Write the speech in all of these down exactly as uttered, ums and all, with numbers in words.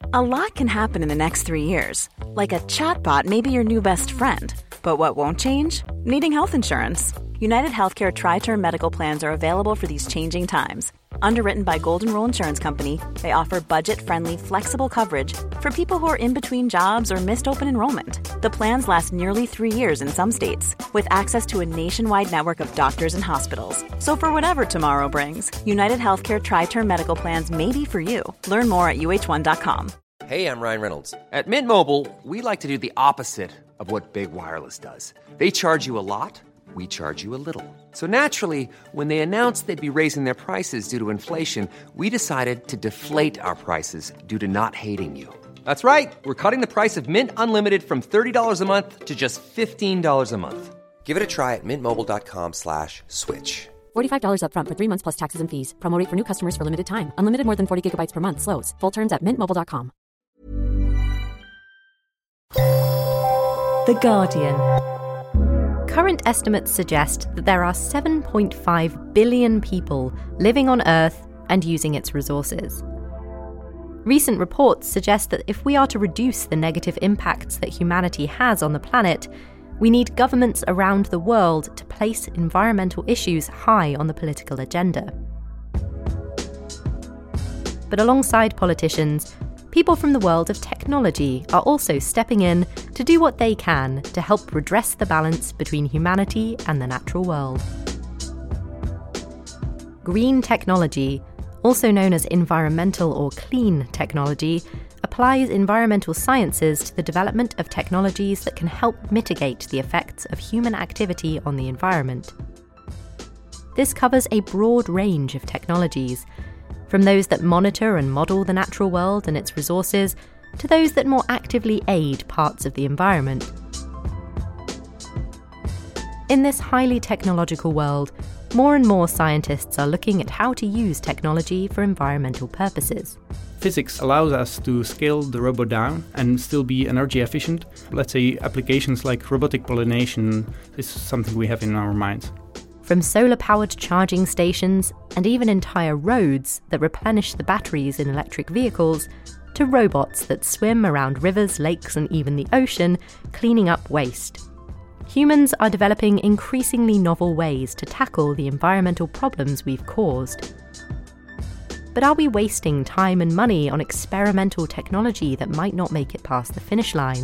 A lot can happen in the next three years. Like a chatbot may be your new best friend. But what won't change? Needing health insurance. United Healthcare Tri-Term Medical Plans are available for these changing times. Underwritten by Golden Rule Insurance Company, they offer budget-friendly, flexible coverage for people who are in between jobs or missed open enrollment. The plans last nearly three years in some states, with access to a nationwide network of doctors and hospitals. So for whatever tomorrow brings, United Healthcare Tri-Term Medical Plans may be for you. Learn more at U H one dot com. Hey, I'm Ryan Reynolds. At Mint Mobile, we like to do the opposite of what Big Wireless does. They charge you a lot. We charge you a little. So naturally, when they announced they'd be raising their prices due to inflation, we decided to deflate our prices due to not hating you. That's right. We're cutting the price of Mint Unlimited from thirty dollars a month to just fifteen dollars a month. Give it a try at mintmobile.com slash switch. forty-five dollars up front for three months plus taxes and fees. Promo rate for new customers for limited time. Unlimited more than forty gigabytes per month. Slows full terms at mint mobile dot com. The Guardian. Current estimates suggest that there are seven point five billion people living on Earth and using its resources. Recent reports suggest that if we are to reduce the negative impacts that humanity has on the planet, we need governments around the world to place environmental issues high on the political agenda. But alongside politicians, people from the world of technology are also stepping in to do what they can to help redress the balance between humanity and the natural world. Green technology, also known as environmental or clean technology, applies environmental sciences to the development of technologies that can help mitigate the effects of human activity on the environment. This covers a broad range of technologies, from those that monitor and model the natural world and its resources, to those that more actively aid parts of the environment. In this highly technological world, more and more scientists are looking at how to use technology for environmental purposes. Physics allows us to scale the robot down and still be energy efficient. Let's say applications like robotic pollination is something we have in our minds. From solar-powered charging stations and even entire roads that replenish the batteries in electric vehicles, to robots that swim around rivers, lakes, and even the ocean, cleaning up waste. Humans are developing increasingly novel ways to tackle the environmental problems we've caused. But are we wasting time and money on experimental technology that might not make it past the finish line?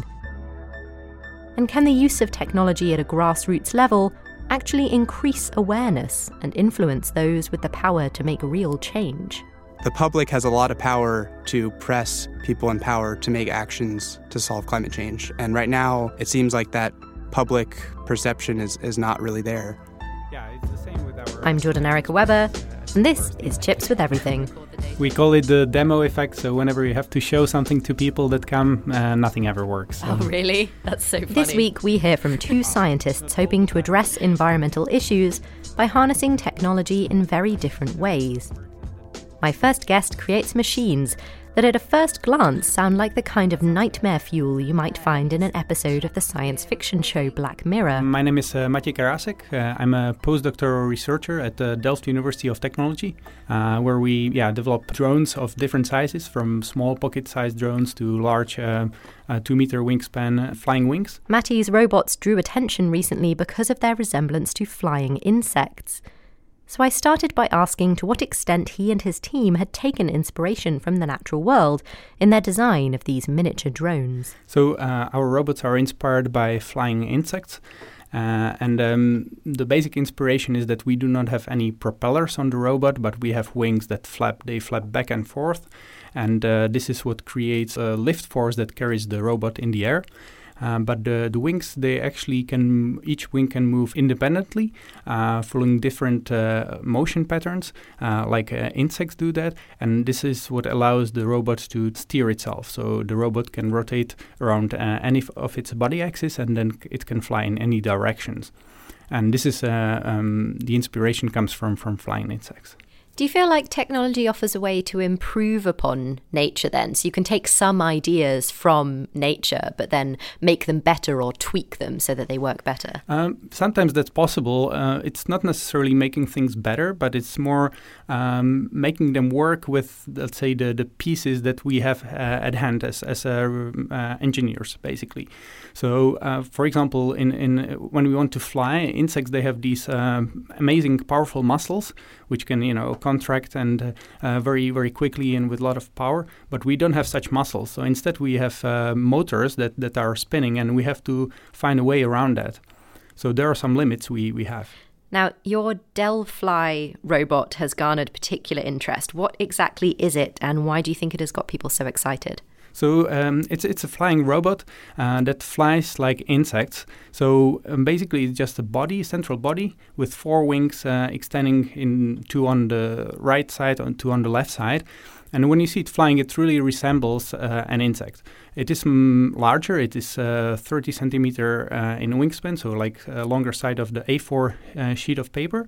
And can the use of technology at a grassroots level actually increase awareness and influence those with the power to make real change? The public has a lot of power to press people in power to make actions to solve climate change. And right now, it seems like that public perception is, is not really there. Yeah, it's the same with our... I'm Jordan Erica Weber, and this is Chips with Everything. We call it the demo effect, so whenever you have to show something to people that come, uh, nothing ever works. Oh, really? That's so funny. This week we hear from two scientists hoping to address environmental issues by harnessing technology in very different ways. My first guest creates machines that at a first glance sound like the kind of nightmare fuel you might find in an episode of the science fiction show Black Mirror. My name is uh, Maciej Karasek. Uh, I'm a postdoctoral researcher at the Delft University of Technology, uh, where we yeah develop drones of different sizes, from small pocket-sized drones to large uh, uh, two-meter wingspan flying wings. Maciej's robots drew attention recently because of their resemblance to flying insects. So I started by asking to what extent he and his team had taken inspiration from the natural world in their design of these miniature drones. So uh, our robots are inspired by flying insects. Uh, and um, the basic inspiration is that we do not have any propellers on the robot, but we have wings that flap. They flap back and forth. And uh, this is what creates a lift force that carries the robot in the air. Um, but the, the wings, they actually can, each wing can move independently, uh, following different uh, motion patterns, uh, like uh, insects do that. And this is what allows the robot to steer itself. So the robot can rotate around uh, any f- of its body axis, and then it can fly in any directions. And this is, uh, um, the inspiration comes from, from flying insects. Do you feel like technology offers a way to improve upon nature then? So you can take some ideas from nature, but then make them better or tweak them so that they work better? Um, sometimes that's possible. Uh, it's not necessarily making things better, but it's more um, making them work with, let's say, the, the pieces that we have uh, at hand as, as uh, uh, engineers, basically. So, uh, for example, in, in when we want to fly, insects, they have these uh, amazing, powerful muscles, which can, you know, contract and uh, uh, very, very quickly and with a lot of power. But we don't have such muscles. So instead we have uh, motors that, that are spinning, and we have to find a way around that. So there are some limits we, we have. Now, your Delfly robot has garnered particular interest. What exactly is it, and why do you think it has got people so excited? So um, it's it's a flying robot uh, that flies like insects. So um, basically, it's just a body, central body, with four wings uh, extending in two on the right side and two on the left side. And when you see it flying, it really resembles uh, an insect. It is mm, larger. It is uh, thirty centimeter uh, in wingspan, so like a longer side of the A four uh, sheet of paper.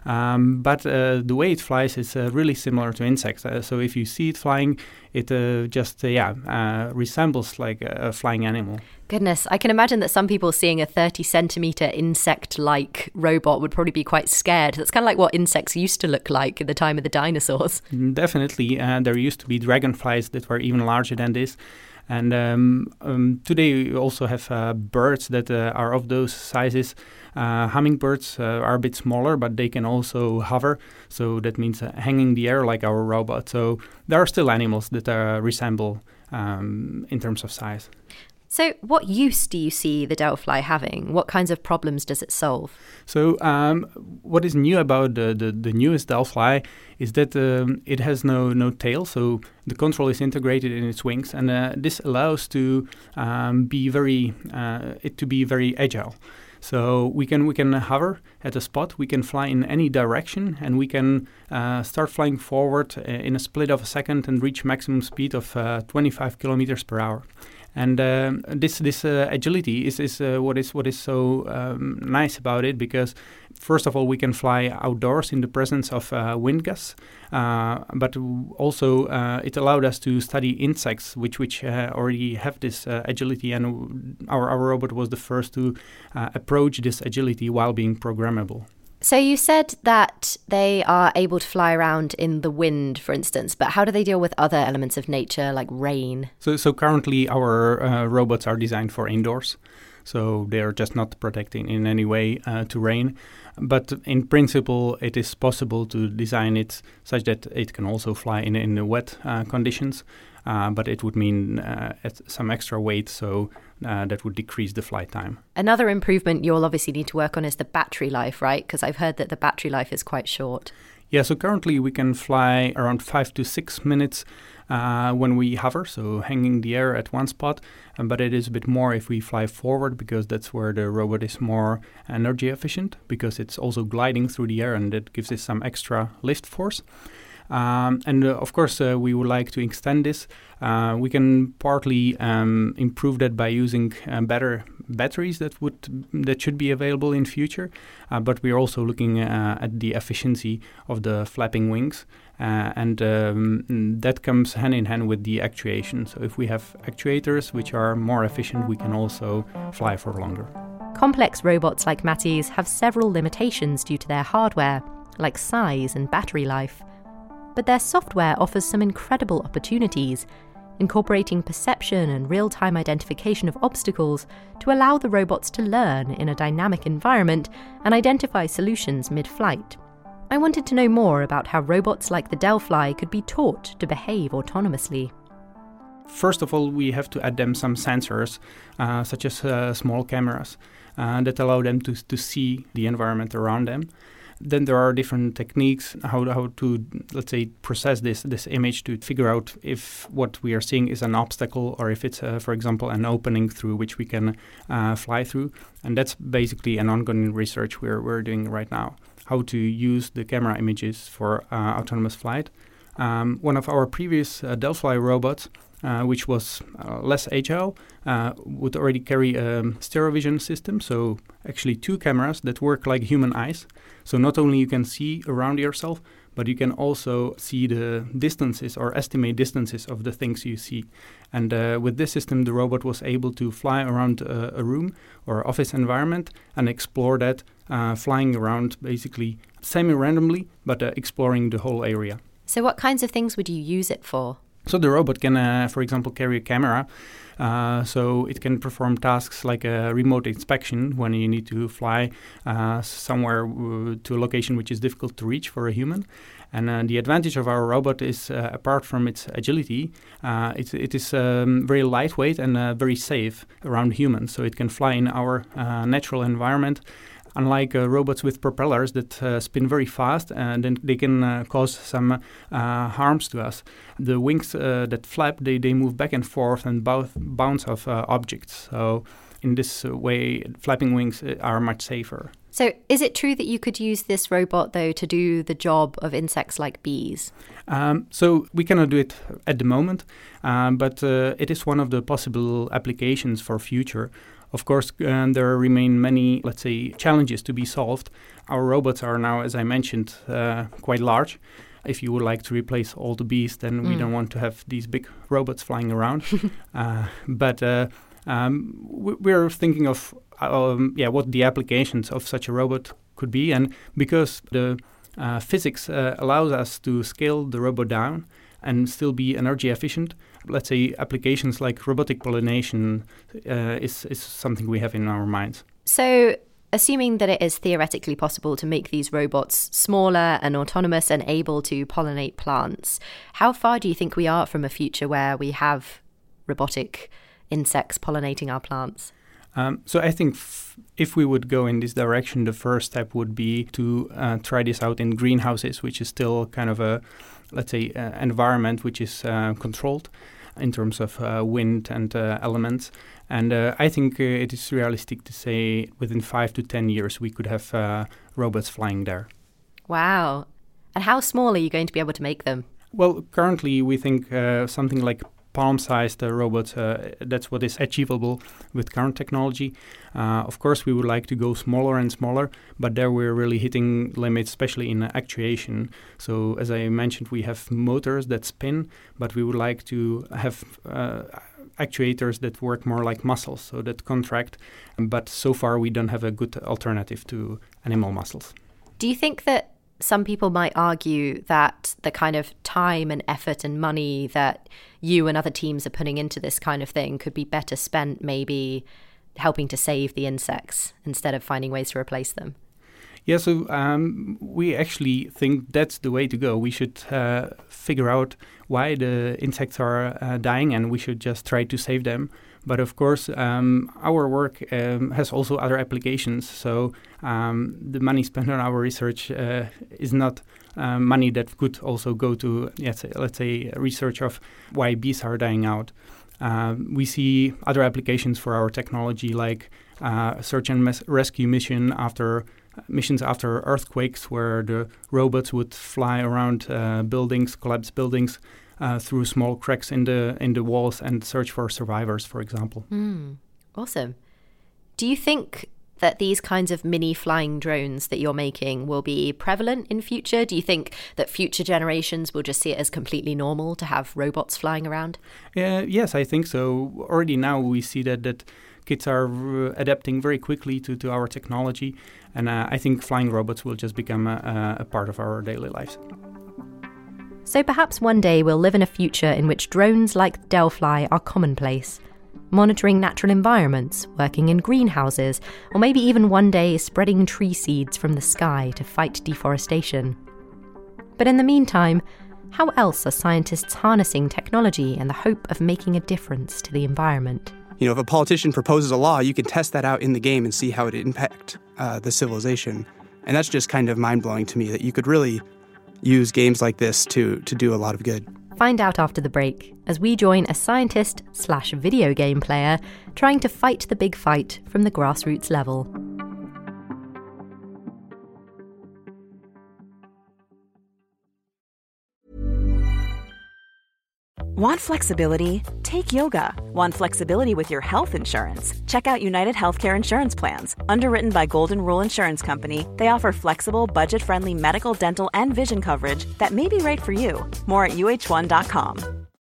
Um, but uh, the way it flies is uh, really similar to insects. Uh, so if you see it flying, it uh, just uh, yeah uh, resembles like a, a flying animal. Goodness, I can imagine that some people seeing a thirty centimeter insect-like robot would probably be quite scared. That's kind of like what insects used to look like in the time of the dinosaurs. Definitely. Uh, there used to be dragonflies that were even larger than this. And um, um, today we also have uh, birds that uh, are of those sizes. Uh, hummingbirds uh, are a bit smaller, but they can also hover. So that means uh, hanging in the air like our robot. So there are still animals that uh, resemble um, in terms of size. So what use do you see the Delfly having? What kinds of problems does it solve? So um, what is new about the, the, the newest Delfly is that um, it has no, no tail, so the control is integrated in its wings, and uh, this allows to um, be very uh, it to be very agile. So we can we can hover at a spot, we can fly in any direction, and we can uh, start flying forward uh, in a split of a second and reach maximum speed of uh, twenty-five kilometers per hour. And uh, this this uh, agility is is uh, what is what is so um, nice about it, because first of all we can fly outdoors in the presence of uh, wind gusts, uh, but also uh, it allowed us to study insects which which uh, already have this uh, agility, and our our robot was the first to uh, approach this agility while being programmable. So you said that they are able to fly around in the wind, for instance, but how do they deal with other elements of nature like rain? So, so currently our uh, robots are designed for indoors, so they are just not protecting in any way uh, to rain. But in principle, it is possible to design it such that it can also fly in, in the wet uh, conditions. Uh, but it would mean uh, some extra weight, so uh, that would decrease the flight time. Another improvement you'll obviously need to work on is the battery life, right? Because I've heard that the battery life is quite short. Yeah, so currently we can fly around five to six minutes uh, when we hover, so hanging in the air at one spot. Um, but it is a bit more if we fly forward, because that's where the robot is more energy efficient, because it's also gliding through the air, and that gives it some extra lift force. Um, and uh, of course, uh, we would like to extend this. Uh, we can partly um, improve that by using uh, better batteries that would that should be available in future. Uh, but we are also looking uh, at the efficiency of the flapping wings, uh, and um, that comes hand in hand with the actuation. So if we have actuators which are more efficient, we can also fly for longer. Complex robots like Matty's have several limitations due to their hardware, like size and battery life. But their software offers some incredible opportunities, incorporating perception and real-time identification of obstacles to allow the robots to learn in a dynamic environment and identify solutions mid-flight. I wanted to know more about how robots like the Delfly could be taught to behave autonomously. First of all, we have to add them some sensors, uh, such as uh, small cameras, uh, that allow them to, to see the environment around them. Then there are different techniques how how to, let's say, process this this image to figure out if what we are seeing is an obstacle or if it's, uh, for example, an opening through which we can uh, fly through. And that's basically an ongoing research we're we're doing right now, how to use the camera images for uh, autonomous flight. Um, one of our previous uh, Delfly robots, Uh, which was uh, less agile, uh, would already carry a stereo vision system, so actually two cameras that work like human eyes. So not only you can see around yourself, but you can also see the distances or estimate distances of the things you see. And uh, with this system, the robot was able to fly around uh, a room or office environment and explore that, uh, flying around basically semi-randomly, but uh, exploring the whole area. So what kinds of things would you use it for? So the robot can, uh, for example, carry a camera. Uh, so it can perform tasks like a remote inspection when you need to fly uh, somewhere uh, to a location which is difficult to reach for a human. And uh, the advantage of our robot is, uh, apart from its agility, uh, it, it is um, very lightweight and uh, very safe around humans. So it can fly in our uh, natural environment. Unlike uh, robots with propellers that uh, spin very fast, and then they can uh, cause some uh, harms to us. The wings uh, that flap, they, they move back and forth and both bounce off uh, objects. So in this uh, way, flapping wings are much safer. So is it true that you could use this robot, though, to do the job of insects like bees? Um, so we cannot do it at the moment, um, but uh, it is one of the possible applications for future. Of course, uh, there remain many, let's say, challenges to be solved. Our robots are now, as I mentioned, uh, quite large. If you would like to replace all the bees, then mm. we don't want to have these big robots flying around. uh, but uh, um, we're thinking of um, yeah, what the applications of such a robot could be. And because the uh, physics uh, allows us to scale the robot down and still be energy efficient, let's say applications like robotic pollination uh, is, is something we have in our minds. So, assuming that it is theoretically possible to make these robots smaller and autonomous and able to pollinate plants, how far do you think we are from a future where we have robotic insects pollinating our plants? Um, so I think f- if we would go in this direction, the first step would be to uh, try this out in greenhouses, which is still kind of a, let's say, uh, environment which is uh, controlled in terms of uh, wind and uh, elements. And uh, I think uh, it is realistic to say within five to ten years we could have uh, robots flying there. Wow. And how small are you going to be able to make them? Well, currently we think uh, something like palm-sized uh, robots, uh, that's what is achievable with current technology. Uh, of course, we would like to go smaller and smaller, but there we're really hitting limits, especially in uh, actuation. So, as I mentioned, we have motors that spin, but we would like to have uh, actuators that work more like muscles, so that contract. But so far, we don't have a good alternative to animal muscles. Do you think that some people might argue that the kind of time and effort and money that you and other teams are putting into this kind of thing could be better spent maybe helping to save the insects instead of finding ways to replace them? Yeah, so um, we actually think that's the way to go. We should uh, figure out why the insects are uh, dying, and we should just try to save them. But of course, um, our work um, has also other applications. So um, the money spent on our research uh, is not uh, money that could also go to, yes, let's say, research of why bees are dying out. Uh, we see other applications for our technology, like uh, search and mes- rescue mission after uh, missions after earthquakes, where the robots would fly around uh, buildings, collapsed buildings, Uh, through small cracks in the in the walls and search for survivors, for example. Mm, awesome. Do you think that these kinds of mini flying drones that you're making will be prevalent in future? Do you think that future generations will just see it as completely normal to have robots flying around? Uh, yes, I think so. Already now we see that, that kids are uh, adapting very quickly to, to our technology. And uh, I think flying robots will just become a, a part of our daily lives. So perhaps one day we'll live in a future in which drones like Delphi are commonplace, monitoring natural environments, working in greenhouses, or maybe even one day spreading tree seeds from the sky to fight deforestation. But in the meantime, how else are scientists harnessing technology in the hope of making a difference to the environment? You know, if a politician proposes a law, you can test that out in the game and see how it impact uh, the civilization. And that's just kind of mind-blowing to me, that you could really use games like this to to do a lot of good. Find out after the break as we join a scientist slash video game player trying to fight the big fight from the grassroots level. Want flexibility? Take yoga. Want flexibility with your health insurance? Check out United Healthcare Insurance Plans. Underwritten by Golden Rule Insurance Company, they offer flexible, budget-friendly medical, dental, and vision coverage that may be right for you. More at U H one dot com.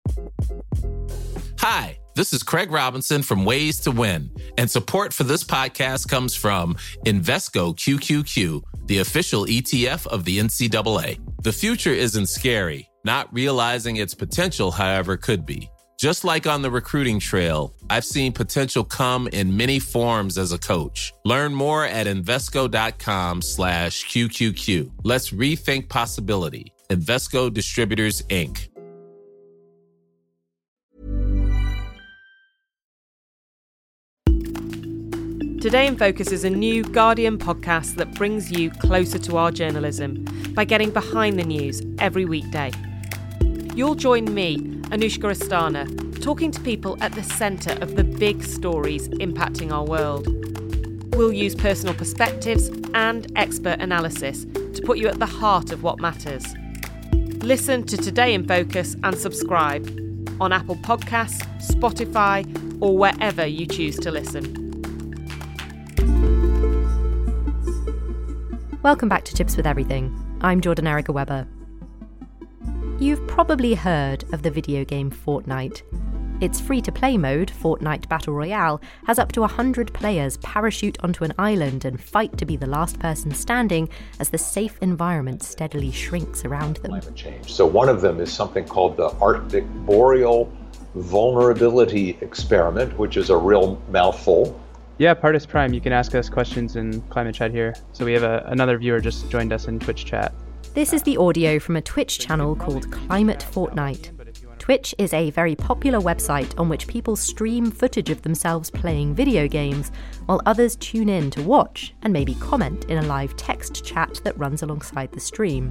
Hi, this is Craig Robinson from Ways to Win, and support for this podcast comes from Invesco Q Q Q, the official E T F of the N C double A. The future isn't scary. Not realizing its potential, however, could be. Just like on the recruiting trail, I've seen potential come in many forms as a coach. Learn more at Invesco.com slash QQQ. Let's rethink possibility. Invesco Distributors, Incorporated. Today in Focus is a new Guardian podcast that brings you closer to our journalism by getting behind the news every weekday. You'll join me, Anushka Astana, talking to people at the centre of the big stories impacting our world. We'll use personal perspectives and expert analysis to put you at the heart of what matters. Listen to Today in Focus and subscribe on Apple Podcasts, Spotify, or wherever you choose to listen. Welcome back to Chips with Everything. I'm Jordan Erica Webber. You've probably heard of the video game Fortnite. Its free-to-play mode, Fortnite Battle Royale, has up to one hundred players parachute onto an island and fight to be the last person standing as the safe environment steadily shrinks around them. Climate change. So one of them is something called the Arctic Boreal Vulnerability Experiment, which is a real mouthful. Yeah, Partis Prime, you can ask us questions in Climate Chat here. So we have a, another viewer just joined us in Twitch chat. This is the audio from a Twitch channel called Climate Fortnite. Twitch is a very popular website on which people stream footage of themselves playing video games, while others tune in to watch and maybe comment in a live text chat that runs alongside the stream.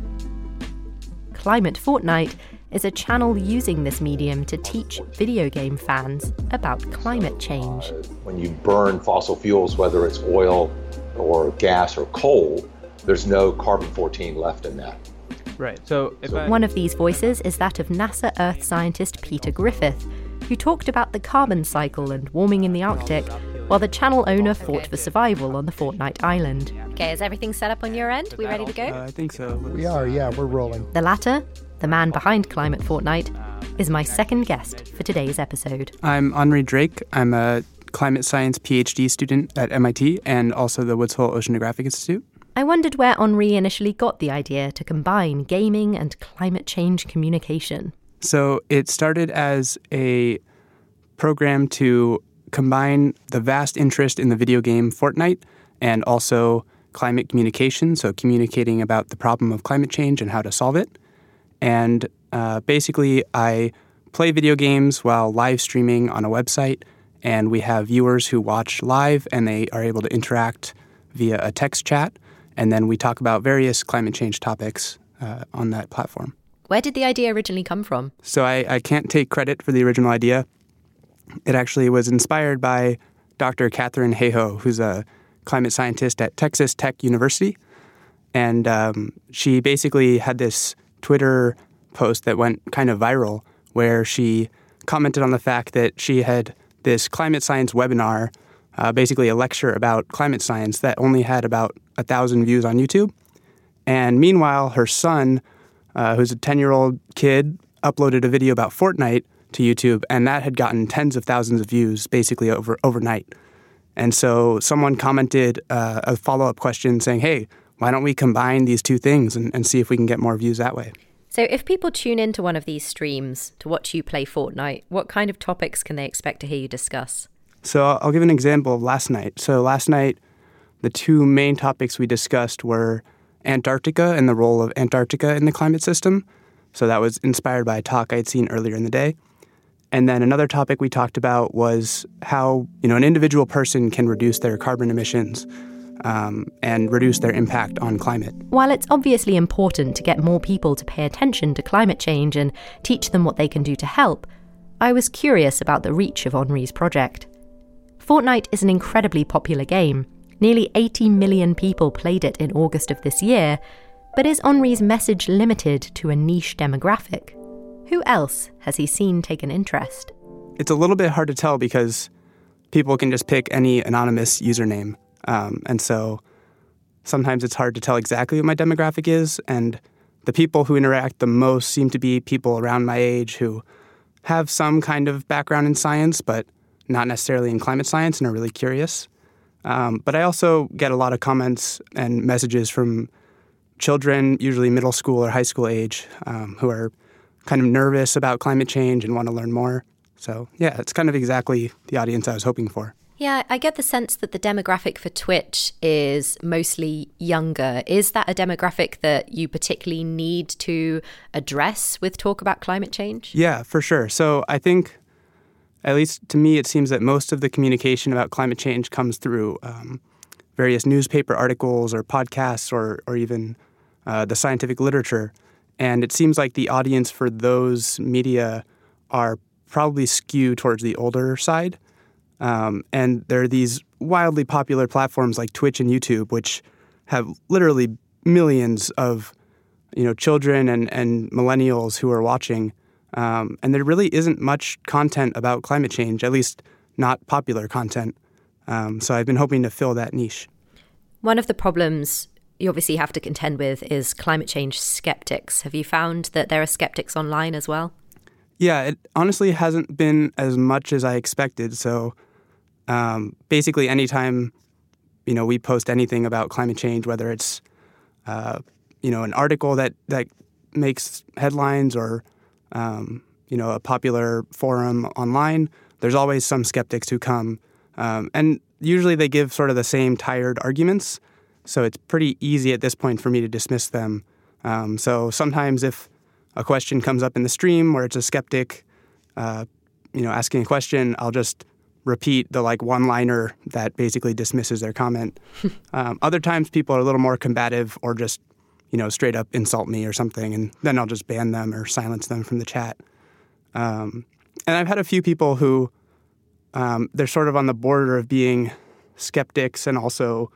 Climate Fortnite is a channel using this medium to teach video game fans about climate change. Uh, when you burn fossil fuels, whether it's oil or gas or coal, there's no carbon fourteen left in that. Right, so if I... One of these voices is that of NASA Earth scientist Peter Griffith, who talked about the carbon cycle and warming in the Arctic, while the channel owner fought for survival on the Fortnite island. Okay, is everything set up on your end? We ready to go? Uh, I think so. We are, yeah, we're rolling. The latter, the man behind Climate Fortnite, is my second guest for today's episode. I'm Henri Drake. I'm a climate science PhD student at M I T and also the Woods Hole Oceanographic Institute. I wondered where Henri initially got the idea to combine gaming and climate change communication. So it started as a program to combine the vast interest in the video game Fortnite and also climate communication, so communicating about the problem of climate change and how to solve it. And uh, basically, I play video games while live streaming on a website, and we have viewers who watch live, and they are able to interact via a text chat. And then we talk about various climate change topics uh, on that platform. Where did the idea originally come from? So I, I can't take credit for the original idea. It actually was inspired by Doctor Katharine Hayhoe, who's a climate scientist at Texas Tech University. And um, she basically had this Twitter post that went kind of viral where she commented on the fact that she had this climate science webinar, uh, basically a lecture about climate science that only had about a thousand views on YouTube. And meanwhile, her son, uh, who's a ten-year-old kid, uploaded a video about Fortnite to YouTube, and that had gotten tens of thousands of views basically over overnight. And so someone commented uh, a follow-up question saying, hey, why don't we combine these two things and, and see if we can get more views that way? So if people tune into one of these streams to watch you play Fortnite, what kind of topics can they expect to hear you discuss? So I'll give an example of last night. So last night, the two main topics we discussed were Antarctica and the role of Antarctica in the climate system. So that was inspired by a talk I'd seen earlier in the day. And then another topic we talked about was how, you know, an individual person can reduce their carbon emissions um, and reduce their impact on climate. While it's obviously important to get more people to pay attention to climate change and teach them what they can do to help, I was curious about the reach of Henri's project. Fortnite is an incredibly popular game. Nearly eighty million people played it in August of this year, but is Henri's message limited to a niche demographic? Who else has he seen take an interest? It's a little bit hard to tell because people can just pick any anonymous username. Um, and so sometimes it's hard to tell exactly what my demographic is. And the people who interact the most seem to be people around my age who have some kind of background in science, but not necessarily in climate science and are really curious. Um, but I also get a lot of comments and messages from children, usually middle school or high school age, um, who are kind of nervous about climate change and want to learn more. So, yeah, it's kind of exactly the audience I was hoping for. Yeah, I get the sense that the demographic for Twitch is mostly younger. Is that a demographic that you particularly need to address with talk about climate change? Yeah, for sure. So I think, at least to me, it seems that most of the communication about climate change comes through um, various newspaper articles or podcasts or, or even uh, the scientific literature. And it seems like the audience for those media are probably skewed towards the older side. Um, and there are these wildly popular platforms like Twitch and YouTube, which have literally millions of, you know, children and, and millennials who are watching. Um, and there really isn't much content about climate change, at least not popular content. Um, so I've been hoping to fill that niche. One of the problems you obviously have to contend with is climate change skeptics. Have you found that there are skeptics online as well? Yeah, it honestly hasn't been as much as I expected. So um, basically anytime, you know, we post anything about climate change, whether it's, uh, you know, an article that, that makes headlines or, um, you know, a popular forum online, there's always some skeptics who come. Um, and usually they give sort of the same tired arguments. So it's pretty easy at this point for me to dismiss them. Um, so sometimes if a question comes up in the stream where it's a skeptic, uh, you know, asking a question, I'll just repeat the like one-liner that basically dismisses their comment. um, other times people are a little more combative or just, you know, straight up insult me or something, and then I'll just ban them or silence them from the chat. Um, and I've had a few people who um, they're sort of on the border of being skeptics and also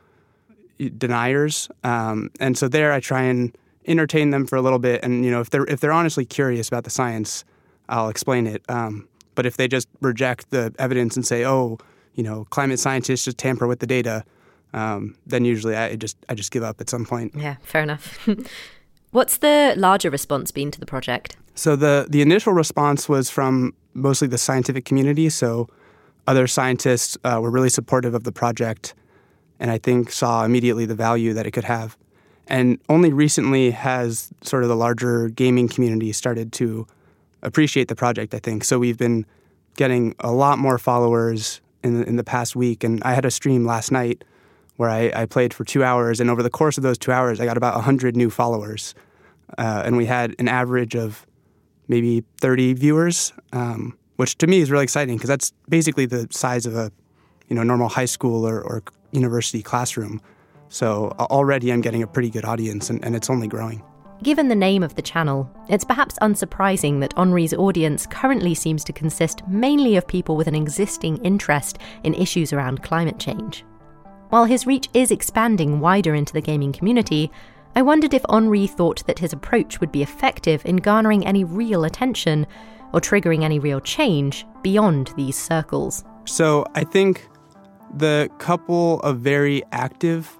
deniers. Um, and so there I try and entertain them for a little bit. And, you know, if they're if they're honestly curious about the science, I'll explain it. Um, but if they just reject the evidence and say, oh, you know, climate scientists just tamper with the data, um, then usually I just I just give up at some point. Yeah, fair enough. What's the larger response been to the project? So the, the initial response was from mostly the scientific community. So other scientists uh, were really supportive of the project and I think saw immediately the value that it could have. And only recently has sort of the larger gaming community started to appreciate the project, I think. So we've been getting a lot more followers in the, in the past week. And I had a stream last night where I, I played for two hours. And over the course of those two hours, I got about one hundred new followers. Uh, and we had an average of maybe thirty viewers, um, which to me is really exciting because that's basically the size of a you know normal high school or, or university classroom. So already I'm getting a pretty good audience, and, and it's only growing. Given the name of the channel, it's perhaps unsurprising that Henri's audience currently seems to consist mainly of people with an existing interest in issues around climate change. While his reach is expanding wider into the gaming community, I wondered if Henri thought that his approach would be effective in garnering any real attention or triggering any real change beyond these circles. So I think the couple of very active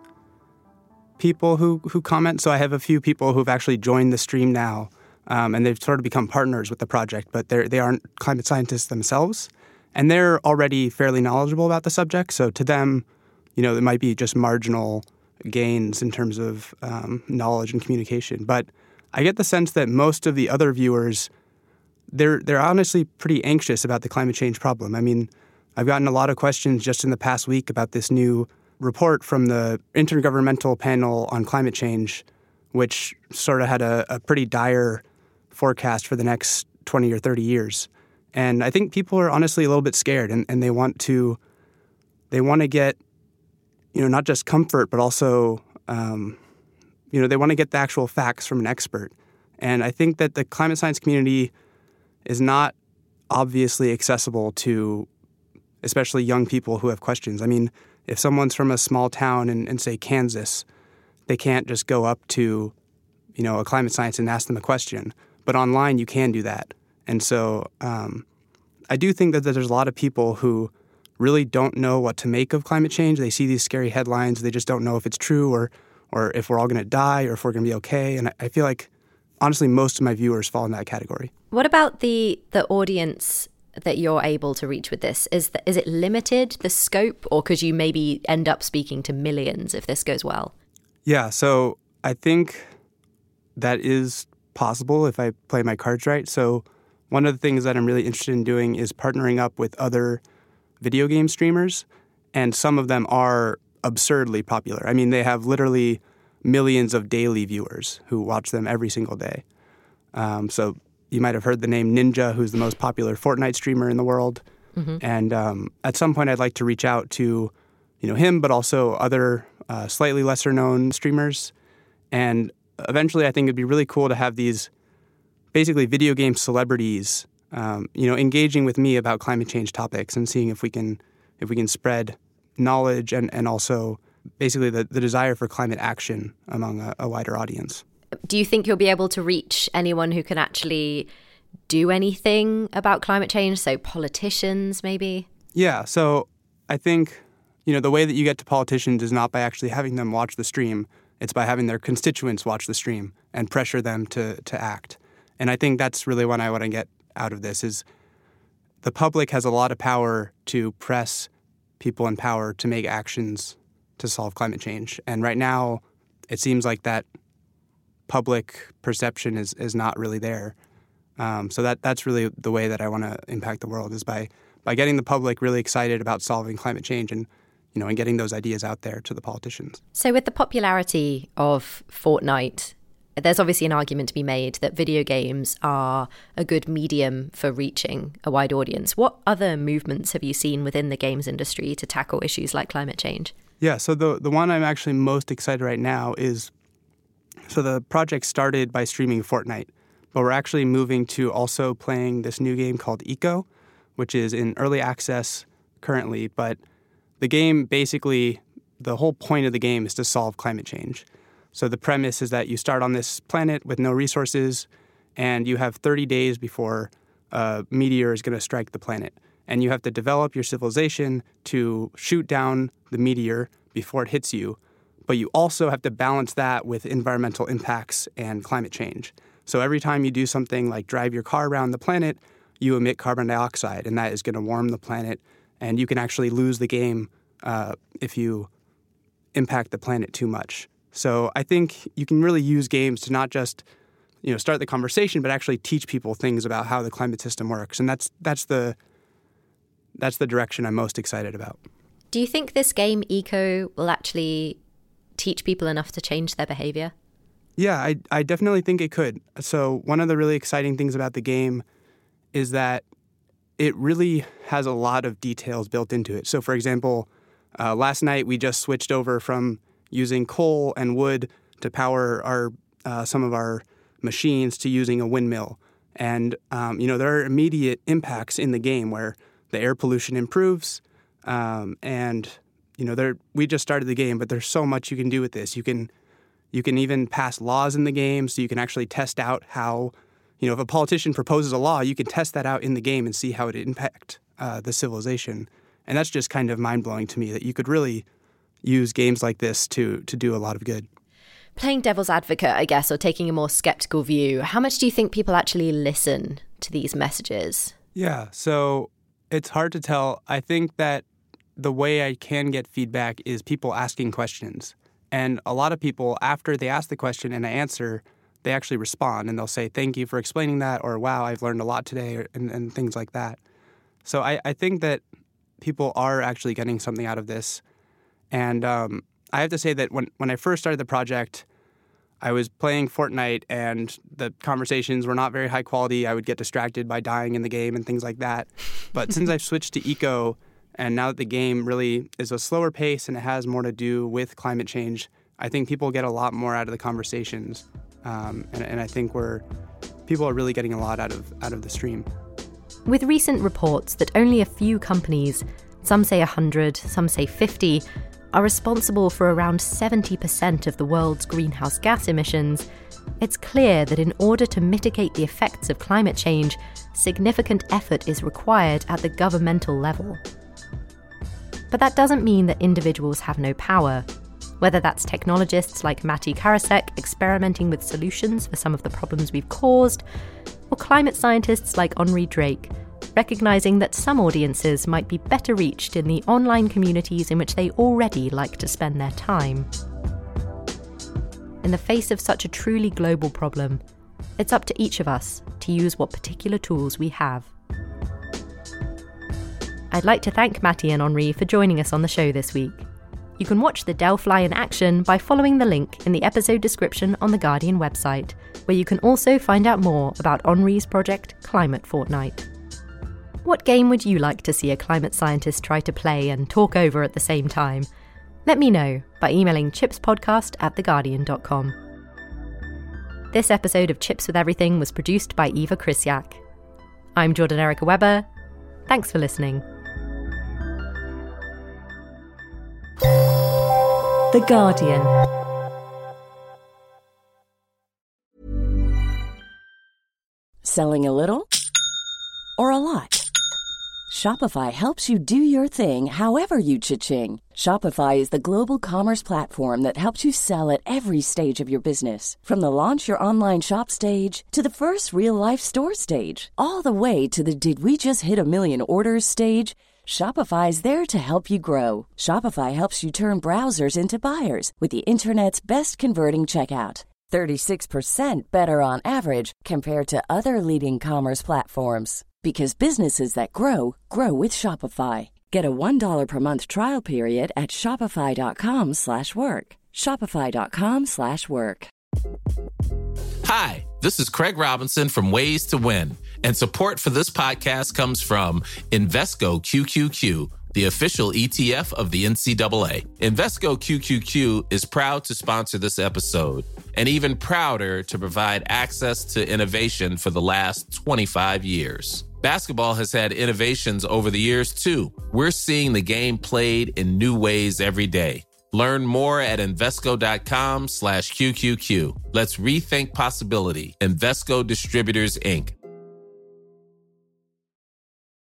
people who, who comment. So I have a few people who've actually joined the stream now, um, and they've sort of become partners with the project, but they're, they aren't climate scientists themselves. And they're already fairly knowledgeable about the subject. So to them, you know, there might be just marginal gains in terms of um, knowledge and communication. But I get the sense that most of the other viewers, they're they're honestly pretty anxious about the climate change problem. I mean, I've gotten a lot of questions just in the past week about this new report from the Intergovernmental Panel on Climate Change, which sort of had a, a pretty dire forecast for the next twenty or thirty years. And I think people are honestly a little bit scared, and, and they want to they want to get, you know, not just comfort, but also, um, you know, they want to get the actual facts from an expert. And I think that the climate science community is not obviously accessible to especially young people who have questions. I mean, if someone's from a small town in, in, say, Kansas, they can't just go up to, you know, a climate scientist and ask them a question. But online, you can do that. And so um, I do think that there's a lot of people who really don't know what to make of climate change. They see these scary headlines. They just don't know if it's true or or if we're all going to die or if we're going to be okay. And I, I feel like, honestly, most of my viewers fall in that category. What about the the audience that you're able to reach with this? Is the, is it limited, the scope, or could you maybe end up speaking to millions if this goes well? Yeah, so I think that is possible if I play my cards right. So one of the things that I'm really interested in doing is partnering up with other video game streamers, and some of them are absurdly popular. I mean, they have literally millions of daily viewers who watch them every single day. Um, so you might have heard the name Ninja, who's the most popular Fortnite streamer in the world. Mm-hmm. And um, at some point, I'd like to reach out to, you know, him, but also other uh, slightly lesser known streamers. And eventually, I think it'd be really cool to have these basically video game celebrities Um, you know, engaging with me about climate change topics and seeing if we can if we can spread knowledge and, and also basically the, the desire for climate action among a, a wider audience. Do you think you'll be able to reach anyone who can actually do anything about climate change? So politicians, maybe? Yeah, so I think, you know, the way that you get to politicians is not by actually having them watch the stream. It's by having their constituents watch the stream and pressure them to, to act. And I think that's really what I want to get out of this is the public has a lot of power to press people in power to make actions to solve climate change. And right now, it seems like that public perception is, is not really there. Um, so that that's really the way that I want to impact the world is by by getting the public really excited about solving climate change and, you know, and getting those ideas out there to the politicians. So with the popularity of Fortnite, there's obviously an argument to be made that video games are a good medium for reaching a wide audience. What other movements have you seen within the games industry to tackle issues like climate change? Yeah, so the the one I'm actually most excited right now is, so the project started by streaming Fortnite, but we're actually moving to also playing this new game called Eco, which is in early access currently. But the game basically, the whole point of the game is to solve climate change. So the premise is that you start on this planet with no resources, and you have thirty days before a meteor is going to strike the planet. And you have to develop your civilization to shoot down the meteor before it hits you. But you also have to balance that with environmental impacts and climate change. So every time you do something like drive your car around the planet, you emit carbon dioxide, and that is going to warm the planet. And you can actually lose the game uh, if you impact the planet too much. So I think you can really use games to not just, you know, start the conversation, but actually teach people things about how the climate system works. And that's that's the that's the direction I'm most excited about. Do you think this game, Eco, will actually teach people enough to change their behavior? Yeah, I, I definitely think it could. So one of the really exciting things about the game is that it really has a lot of details built into it. So, for example, uh, last night we just switched over from using coal and wood to power our uh, some of our machines to using a windmill. And, um, you know, there are immediate impacts in the game where the air pollution improves. Um, and, you know, there we just started the game, but there's so much you can do with this. You can you can even pass laws in the game, so you can actually test out how, you know, if a politician proposes a law, you can test that out in the game and see how it impacts uh, the civilization. And that's just kind of mind-blowing to me that you could really use games like this to to do a lot of good. Playing devil's advocate, I guess, or taking a more skeptical view, how much do you think people actually listen to these messages? Yeah, so it's hard to tell. I think that the way I can get feedback is people asking questions. And a lot of people, after they ask the question and I answer, they actually respond and they'll say, thank you for explaining that, or wow, I've learned a lot today, or, and, and things like that. So I, I think that people are actually getting something out of this. And um, I have to say that when, when I first started the project, I was playing Fortnite and the conversations were not very high quality. I would get distracted by dying in the game and things like that. But since I've switched to Eco, and now that the game really is a slower pace and it has more to do with climate change, I think people get a lot more out of the conversations. Um, and, and I think we're people are really getting a lot out of out of the stream. With recent reports that only a few companies, some say one hundred, some say fifty, are responsible for around seventy percent of the world's greenhouse gas emissions, it's clear that in order to mitigate the effects of climate change, significant effort is required at the governmental level. But that doesn't mean that individuals have no power. Whether that's technologists like Matti Karasek experimenting with solutions for some of the problems we've caused, or climate scientists like Henri Drake, recognizing that some audiences might be better reached in the online communities in which they already like to spend their time. In the face of such a truly global problem, it's up to each of us to use what particular tools we have. I'd like to thank Matti and Henri for joining us on the show this week. You can watch the Delphi in action by following the link in the episode description on the Guardian website, where you can also find out more about Henri's project Climate Fortnight. What game would you like to see a climate scientist try to play and talk over at the same time? Let me know by emailing chipspodcast at theguardian dot com. This episode of Chips with Everything was produced by Eva Krysiak. I'm Jordan Erica Weber. Thanks for listening. The Guardian. Selling a little or a lot? Shopify helps you do your thing however you cha-ching. Shopify is the global commerce platform that helps you sell at every stage of your business. From the launch your online shop stage to the first real-life store stage, all the way to the did we just hit a million orders stage. Shopify is there to help you grow. Shopify helps you turn browsers into buyers with the internet's best converting checkout. thirty-six percent better on average compared to other leading commerce platforms. Because businesses that grow, grow with Shopify. Get a one dollar per month trial period at shopify.com slash work. Shopify.com slash work. Hi, this is Craig Robinson from Ways to Win, and support for this podcast comes from Invesco Q Q Q, the official E T F of the N C double A. Invesco Q Q Q is proud to sponsor this episode, and even prouder to provide access to innovation for the last twenty-five years. Basketball has had innovations over the years, too. We're seeing the game played in new ways every day. Learn more at Invesco.com slash QQQ. Let's rethink possibility. Invesco Distributors, Incorporated.